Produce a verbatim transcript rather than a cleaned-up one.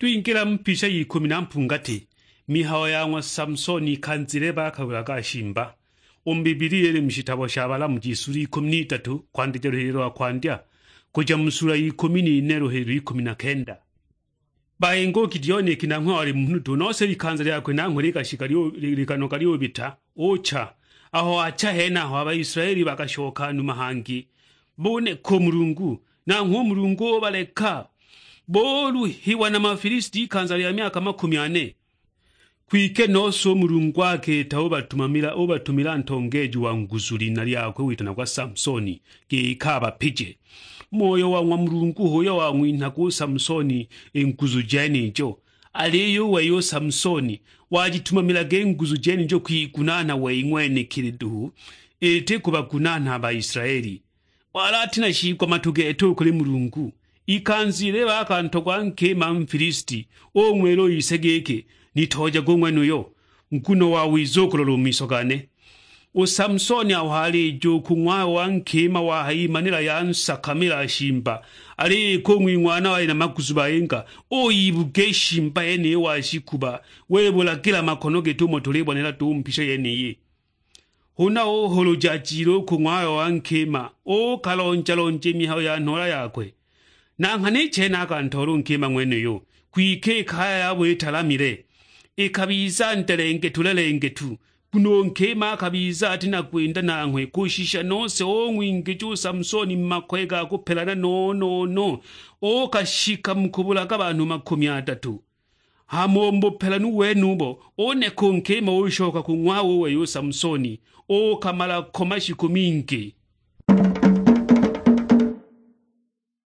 Tuingira mpisha yikumi na mpungati. Mihawa yangwa Samsoni kanzire bakaburaga shimba. Ombibiriyele mshitabo shabala mjisuri ikumi n'itatu kwandija ruhero akwandya. Kuja musura yikumi n'ine ruhero ikumi na kenda. Baengo Gideoni kinamwa wali mnutu nose likanzire yakwe nangwe likashika likanoka liobita. Ocha. Aho acha hena aho Abayisraeli bakashoka numahangi. Bone ko Mulungu na nko Mulungu baleka. Bolu hiwa na Mafilisti kanzari ya miaka makumi ane. Kwike noso Mulungu wake ta obatumamira obatumira ntongeju wa nguzuli nali yakwe witana kwa Samsoni ke ikaba pije. Moyo wa Mulungu hoyo wa mwinta ku Samsoni enguzu jeni njo. Aliyo weyo Samsoni wajitumamira ge nguzu jeni njo kwikunana we ingwene kiridu ete kubakunana Abayisraeli. Wala tina shikwa matuge eto kuli Mulungu. Ikanzire bakantogwa nkema Mfilisti omwero isegeke nitoja gomwenu yo nkuno wa wizokololo misogane. O Samsoni awhali jo kumwa wa nkema wa haimanira yansa kamera shimba ali ko mwingwana wa ina makuzuba yenga o ibuge shimba ene wa shikuba webola kila makonoge to motolebwa nela to mpisha yene ye. Huna o holo jajiro kumwa wa nkema o kalonja lonje mihayo ya nora yakwe. Na ngane chena kantoro nkema mwene yo kwike kaya yabwe talamire ekabiza ntelenge tulelenge tu kuno nkema kabiza atina kwenda nankwe kushisha nose o mwingi ju Samsoni makwega kupelana no no no o kashika mkubula kabantu makumi atatu hamombo pelanu wenubo one ko nkema ushoka kumwawo we yo Samsoni o kamala komashi kumingi.